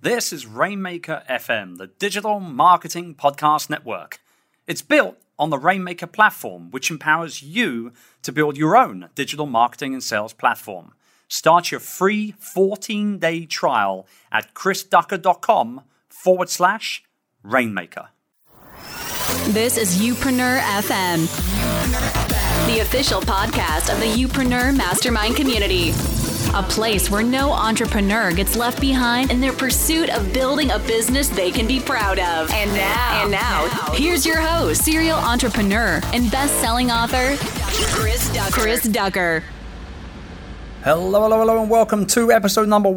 This is Rainmaker FM, the digital marketing podcast network. It's built on the Rainmaker platform, which empowers you to build your own digital marketing and sales platform. Start your free 14-day trial at chrisducker.com/Rainmaker. This is Youpreneur FM, the official podcast of the Youpreneur Mastermind community. A place where no entrepreneur gets left behind in their pursuit of building a business they can be proud of. And now, here's your host, serial entrepreneur and best-selling author, Chris Ducker. Hello, and welcome to episode number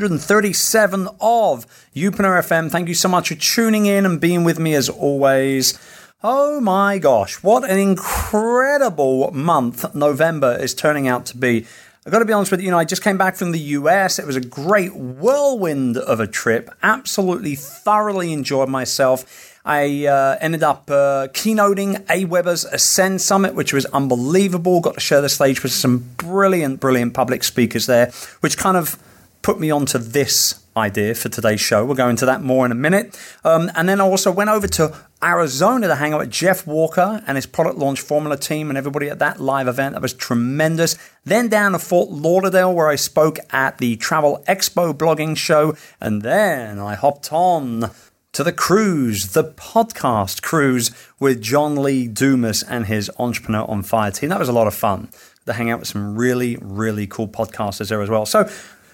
137 of Youpreneur FM. Thank you so much for tuning in and being with me as always. Oh my gosh, what an incredible month November is turning out to be. I've got to be honest with you, I just came back from the US. It was a great whirlwind of a trip. Absolutely thoroughly enjoyed myself. I ended up keynoting AWeber's Ascend Summit, which was unbelievable. Got to share the stage with some brilliant public speakers there, which kind of put me onto this idea for today's show. We'll go into that more in a minute. And then I also went over to Arizona to hang out with Jeff Walker and his product launch formula team and everybody at that live event. That was tremendous. Then down to Fort Lauderdale, where I spoke at the Travel Expo blogging show. And then I hopped on to the cruise, the podcast cruise with John Lee Dumas and his Entrepreneur on Fire team. That was a lot of fun to hang out with some really cool podcasters there as well. So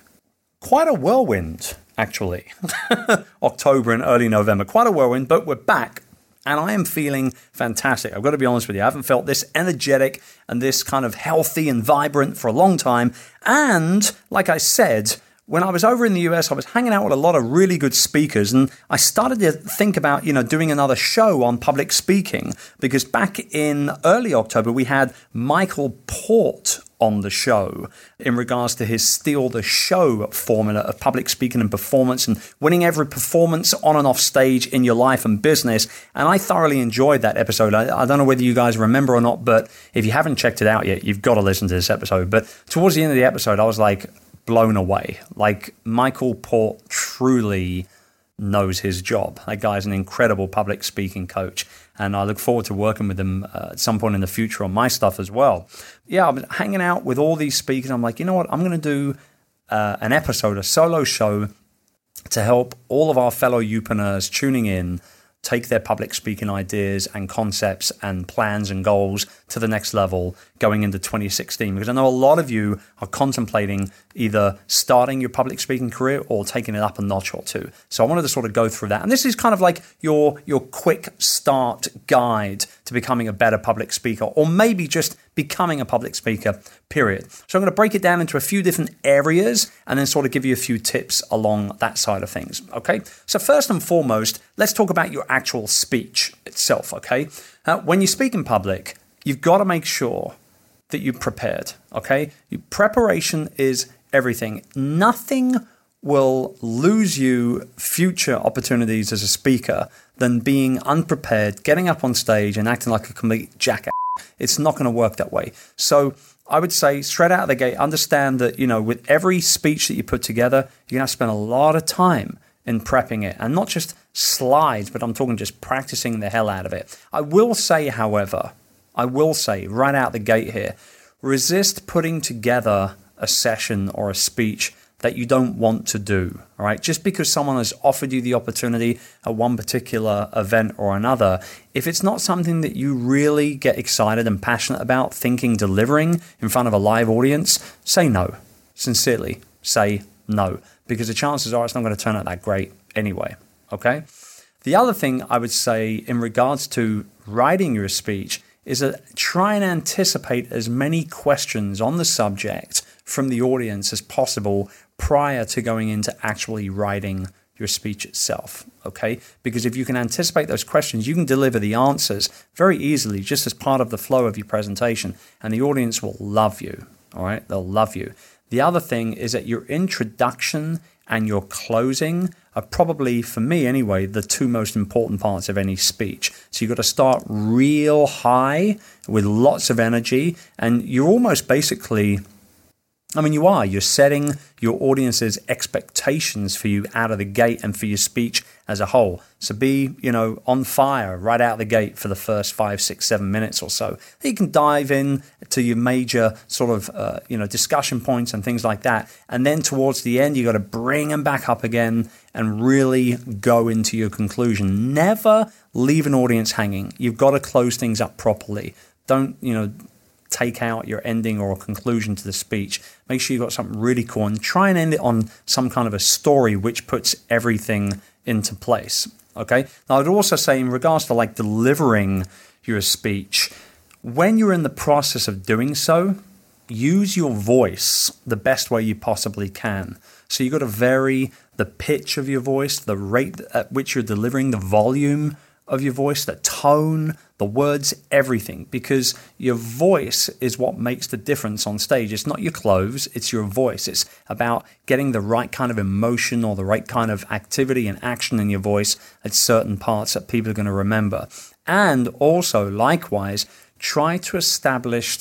quite a whirlwind, actually. October and early November. Quite a whirlwind, but we're back. And I am feeling fantastic. I've got to be honest with you. I haven't felt this energetic and this kind of healthy and vibrant for a long time. And like I said, when I was over in the US, I was hanging out with a lot of really good speakers. And I started to think about, doing another show on public speaking. Because back in early October, we had Michael Port on the show in regards to his Steal the Show formula of public speaking and performance and winning every performance on and off stage in your life and business. And I thoroughly enjoyed that episode. I don't know whether you guys remember or not, but if you haven't checked it out yet, you've got to listen to this episode. But towards the end of the episode, I was like blown away. Like Michael Port truly knows his job. That guy's an incredible public speaking coach. And I look forward to working with him at some point in the future on my stuff as well. Yeah, I've been hanging out with all these speakers. I'm like, you know what? I'm going to do an episode, a solo show to help all of our fellow Youpreneurs tuning in take their public speaking ideas and concepts and plans and goals to the next level going into 2016. Because I know a lot of you are contemplating either starting your public speaking career or taking it up a notch or two. So I wanted to sort of go through that. And this is kind of like your quick start guide to becoming a better public speaker, or maybe just becoming a public speaker, period. So I'm going to break it down into a few different areas and then sort of give you a few tips along that side of things, okay? So first and foremost, let's talk about your actual speech itself, okay? When you speak in public, you've got to make sure that you're prepared, okay? Preparation is everything. Nothing will lose you future opportunities as a speaker than being unprepared, getting up on stage and acting like a complete jackass. It's not going to work that way. So I would say straight out of the gate, understand that, with every speech that you put together, you're going to have to spend a lot of time in prepping it. And not just slides, but I'm talking just practicing the hell out of it. I will say, however, right out the gate here, resist putting together a session or a speech that you don't want to do, all right? Just because someone has offered you the opportunity at one particular event or another, if it's not something that you really get excited and passionate about delivering in front of a live audience, say no. Sincerely, say no. Because the chances are it's not going to turn out that great anyway, okay? The other thing I would say in regards to writing your speech is that try and anticipate as many questions on the subject from the audience as possible prior to going into actually writing your speech itself, okay? Because if you can anticipate those questions, you can deliver the answers very easily just as part of the flow of your presentation, and the audience will love you, all right? They'll love you. The other thing is that your introduction and your closing are probably, for me anyway, the two most important parts of any speech. So you've got to start real high with lots of energy, and you're almost basically I mean, you are. You're setting your audience's expectations for you out of the gate and for your speech as a whole. So be, on fire right out the gate for the first 5, 6, 7 minutes or so. You can dive in to your major sort of, discussion points and things like that. And then towards the end, you got to bring them back up again and really go into your conclusion. Never leave an audience hanging. You've got to close things up properly. Don't, take out your ending or conclusion to the speech. Make sure you've got something really cool and try and end it on some kind of a story which puts everything into place. Okay. Now, I'd also say in regards to like delivering your speech, when you're in the process of doing so, use your voice the best way you possibly can. So you've got to vary the pitch of your voice, the rate at which you're delivering, the volume of your voice, the tone, the words, everything, because your voice is what makes the difference on stage. It's not your clothes, it's your voice. It's about getting the right kind of emotion or the right kind of activity and action in your voice at certain parts that people are going to remember. And also, likewise, try to establish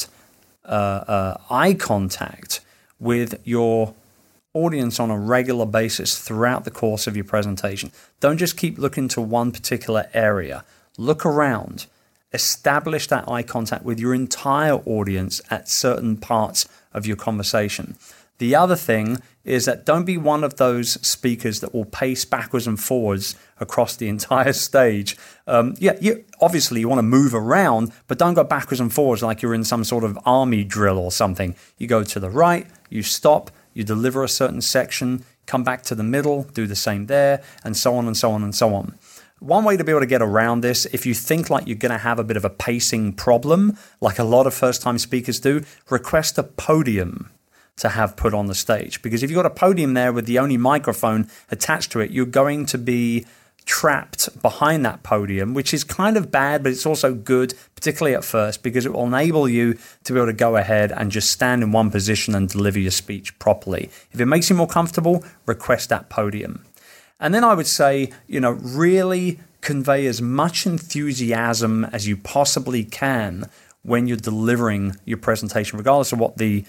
eye contact with your audience on a regular basis throughout the course of your presentation. Don't just keep looking to one particular area. Look around. Establish that eye contact with your entire audience at certain parts of your conversation. The other thing is that don't be one of those speakers that will pace backwards and forwards across the entire stage. Obviously you want to move around, but don't go backwards and forwards like you're in some sort of army drill or something. You go to the right, you stop, you deliver a certain section, come back to the middle, do the same there, and so on and so on and so on. One way to be able to get around this, if you think like you're going to have a bit of a pacing problem, like a lot of first-time speakers do, request a podium to have put on the stage. Because if you've got a podium there with the only microphone attached to it, you're going to be trapped behind that podium, which is kind of bad, but it's also good, particularly at first, because it will enable you to be able to go ahead and just stand in one position and deliver your speech properly. If it makes you more comfortable, request that podium. And then I would say, really convey as much enthusiasm as you possibly can when you're delivering your presentation, regardless of what the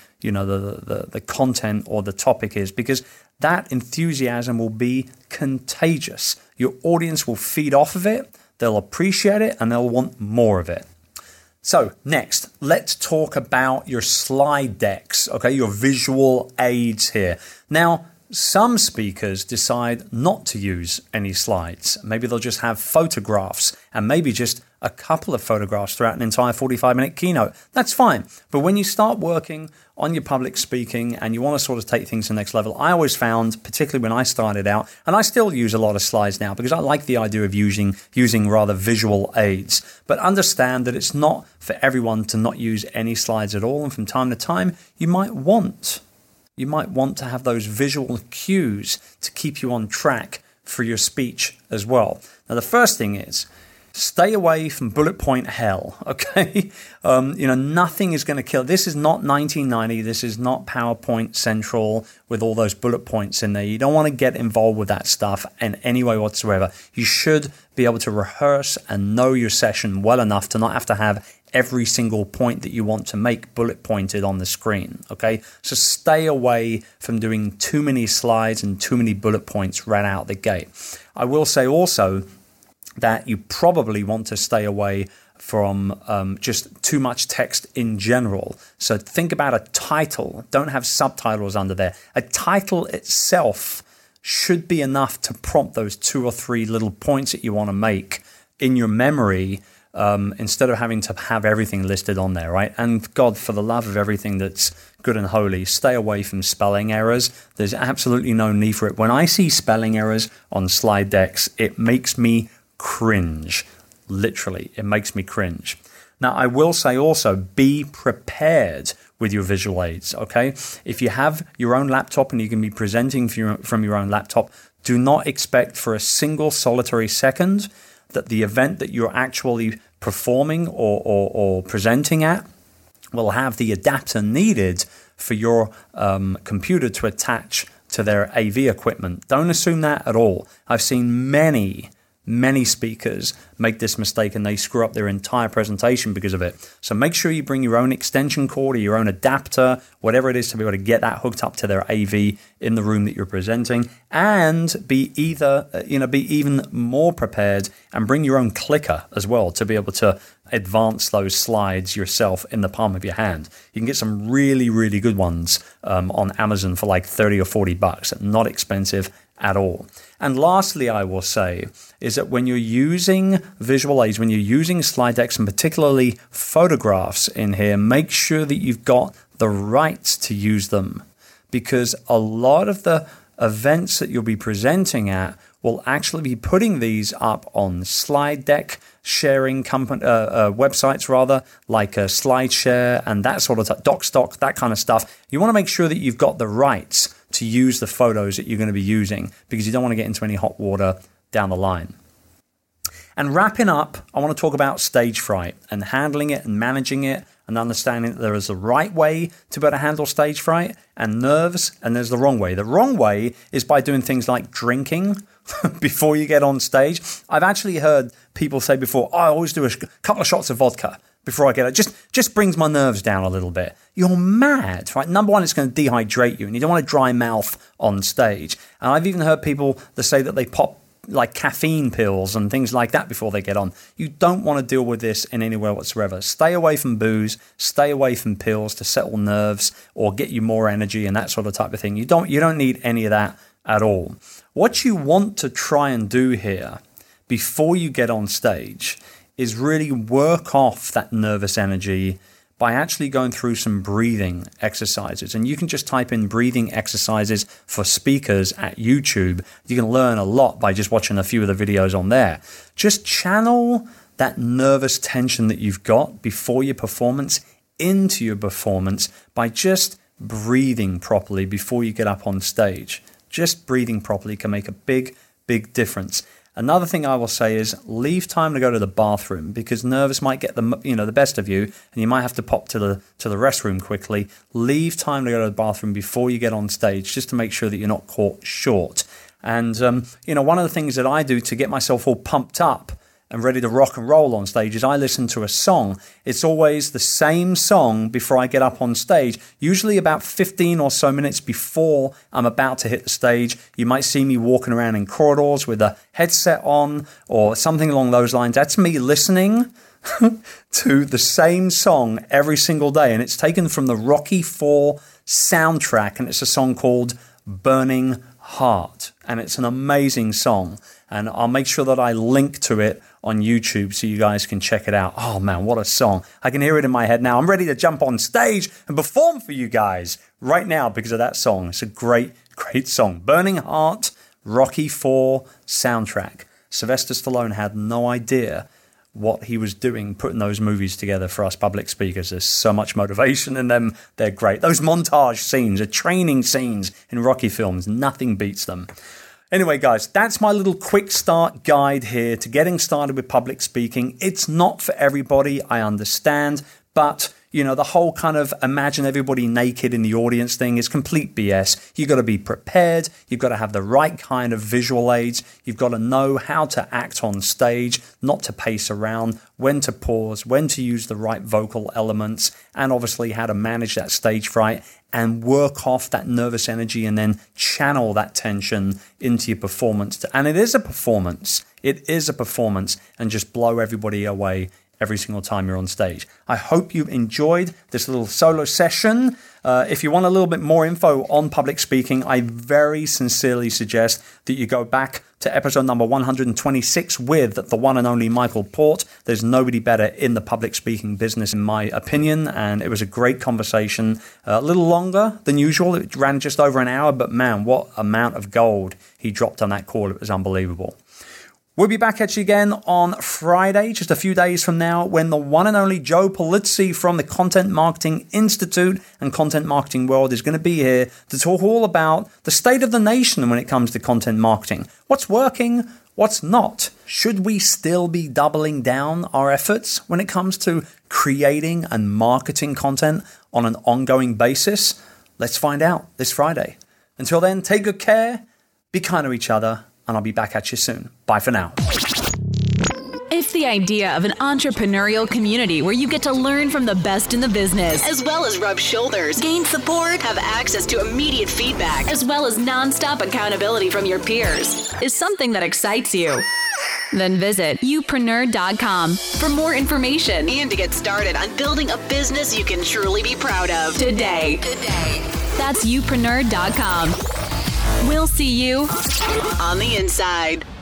content or the topic is, because that enthusiasm will be contagious. Your audience will feed off of it, they'll appreciate it, and they'll want more of it. So next, let's talk about your slide decks, okay, your visual aids here. Now, some speakers decide not to use any slides. Maybe they'll just have photographs and maybe just a couple of photographs throughout an entire 45-minute keynote. That's fine. But when you start working on your public speaking and you want to sort of take things to the next level, I always found, particularly when I started out, and I still use a lot of slides now because I like the idea of using rather visual aids. But understand that it's not for everyone to not use any slides at all. And from time to time, you might want to have those visual cues to keep you on track for your speech as well. Now, the first thing is stay away from bullet point hell, okay? Nothing is going to kill. This is not 1990. This is not PowerPoint Central with all those bullet points in there. You don't want to get involved with that stuff in any way whatsoever. You should be able to rehearse and know your session well enough to not have to have every single point that you want to make bullet pointed on the screen, okay? So stay away from doing too many slides and too many bullet points right out the gate. I will say also that you probably want to stay away from just too much text in general. So think about a title. Don't have subtitles under there. A title itself should be enough to prompt those 2 or 3 little points that you want to make in your memory, instead of having to have everything listed on there, right? And God, for the love of everything that's good and holy, stay away from spelling errors. There's absolutely no need for it. When I see spelling errors on slide decks, it makes me cringe. Literally, it makes me cringe. Now, I will say also, be prepared with your visual aids, okay? If you have your own laptop and you can be presenting from your own laptop, do not expect for a single solitary second that the event that you're actually performing or presenting at will have the adapter needed for your computer to attach to their AV equipment. Don't assume that at all. I've seen many Many speakers make this mistake and they screw up their entire presentation because of it. So make sure you bring your own extension cord or your own adapter, whatever it is, to be able to get that hooked up to their AV in the room that you're presenting, and be even more prepared and bring your own clicker as well to be able to advance those slides yourself in the palm of your hand. You can get some really, really good ones on Amazon for like $30 or $40. Not expensive at all. And lastly, I will say is that when you're using visual aids, when you're using slide decks and particularly photographs in here, make sure that you've got the rights to use them, because a lot of the events that you'll be presenting at will actually be putting these up on slide deck sharing websites like SlideShare and that sort of DocStock, that kind of stuff. You want to make sure that you've got the rights to use the photos that you're going to be using, because you don't want to get into any hot water down the line. And wrapping up, I want to talk about stage fright and handling it and managing it and understanding that there is the right way to be able to handle stage fright and nerves, and there's the wrong way. The wrong way is by doing things like drinking before you get on stage. I've actually heard people say before, I always do a couple of shots of vodka before I get it. Just brings my nerves down a little bit. You're mad, right? Number one, it's going to dehydrate you, and you don't want a dry mouth on stage. And I've even heard people that say that they pop like caffeine pills and things like that before they get on. You don't want to deal with this in any way whatsoever. Stay away from booze, stay away from pills to settle nerves or get you more energy and that sort of type of thing. You don't need any of that at all. What you want to try and do here before you get on stage is really work off that nervous energy by actually going through some breathing exercises. And you can just type in breathing exercises for speakers at YouTube. You can learn a lot by just watching a few of the videos on there. Just channel that nervous tension that you've got before your performance into your performance by just breathing properly before you get up on stage. Just breathing properly can make a big, big difference. Another thing I will say is leave time to go to the bathroom, because nerves might get the best of you and you might have to pop to the restroom quickly. Leave time to go to the bathroom before you get on stage, just to make sure that you're not caught short. And one of the things that I do to get myself all pumped up and ready to rock and roll on stage is I listen to a song. It's always the same song before I get up on stage, usually about 15 or so minutes before I'm about to hit the stage. You might see me walking around in corridors with a headset on or something along those lines. That's me listening to the same song every single day. And it's taken from the Rocky IV soundtrack, and it's a song called Burning Heart. And it's an amazing song. And I'll make sure that I link to it on YouTube so you guys can check it out. Oh man, what a song. I can hear it in my head now. I'm ready to jump on stage and perform for you guys right now because of that song. It's a great, great song. Burning Heart, Rocky IV soundtrack. Sylvester Stallone had no idea what he was doing putting those movies together for us public speakers. There's so much motivation in them. They're great. Those montage scenes, the training scenes in Rocky films, nothing beats them. Anyway, guys, that's my little quick start guide here to getting started with public speaking. It's not for everybody, I understand, but the whole kind of imagine everybody naked in the audience thing is complete BS. You've got to be prepared. You've got to have the right kind of visual aids. You've got to know how to act on stage, not to pace around, when to pause, when to use the right vocal elements, and obviously how to manage that stage fright and work off that nervous energy and then channel that tension into your performance. And it is a performance. It is a performance, and just blow everybody away every single time you're on stage. I hope you enjoyed this little solo session. If you want a little bit more info on public speaking, I very sincerely suggest that you go back to episode number 126 with the one and only Michael Port. There's nobody better in the public speaking business, in my opinion, and it was a great conversation. A little longer than usual. It ran just over an hour, but man, what amount of gold he dropped on that call. It was unbelievable. We'll be back at you again on Friday, just a few days from now, when the one and only Joe Pulizzi from the Content Marketing Institute and Content Marketing World is going to be here to talk all about the state of the nation when it comes to content marketing. What's working? What's not? Should we still be doubling down our efforts when it comes to creating and marketing content on an ongoing basis? Let's find out this Friday. Until then, take good care, be kind to each other, and I'll be back at you soon. Bye for now. the idea of an entrepreneurial community where you get to learn from the best in the business, as well as rub shoulders, gain support, have access to immediate feedback, as well as nonstop accountability from your peers, is something that excites you? Then visit youpreneur.com for more information and to get started on building a business you can truly be proud of today. That's youpreneur.com. We'll see you on the inside.